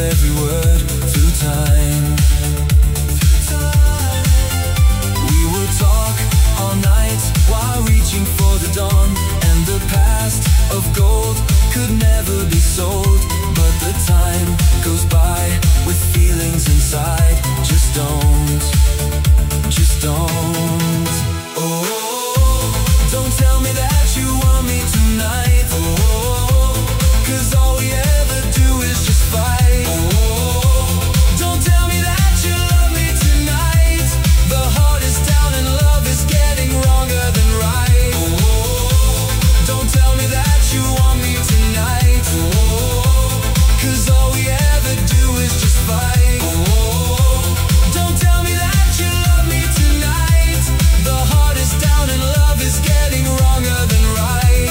every word through time. We would talk all night while reaching for the dawn, and the past of gold could never be sold. But the time goes by with feelings inside. Just don't. Oh, don't tell me that you want me tonight. Oh, 'cause all we ever do is just fight. Oh, don't tell me that you love me tonight. The heart is down and love is getting wronger than right. Oh, don't tell me that you want me tonight. Oh, 'cause all we ever do is just fight. Oh, don't tell me that you love me tonight. The heart is down and love is getting wronger than right.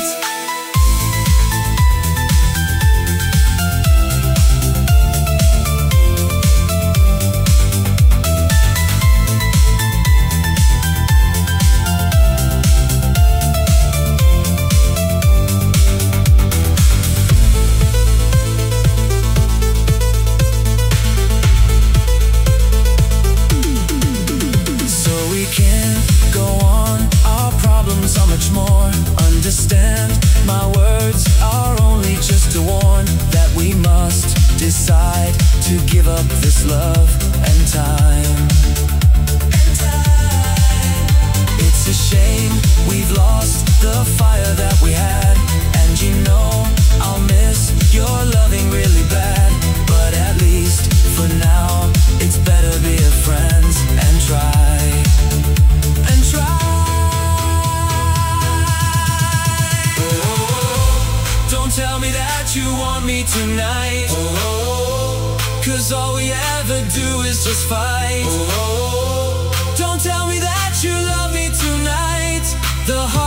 So we can't go on, our problems are much more. Understand, my words are only just to warn that we must decide to give up this love and time. It's a shame we've lost the fire that we had, and you know I'll miss your loving really bad. But at least for now, it's better be a friends and try. Don't tell me that you want me tonight. Oh, 'cause all we ever do is just fight. Oh, don't tell me that you love me tonight. The heart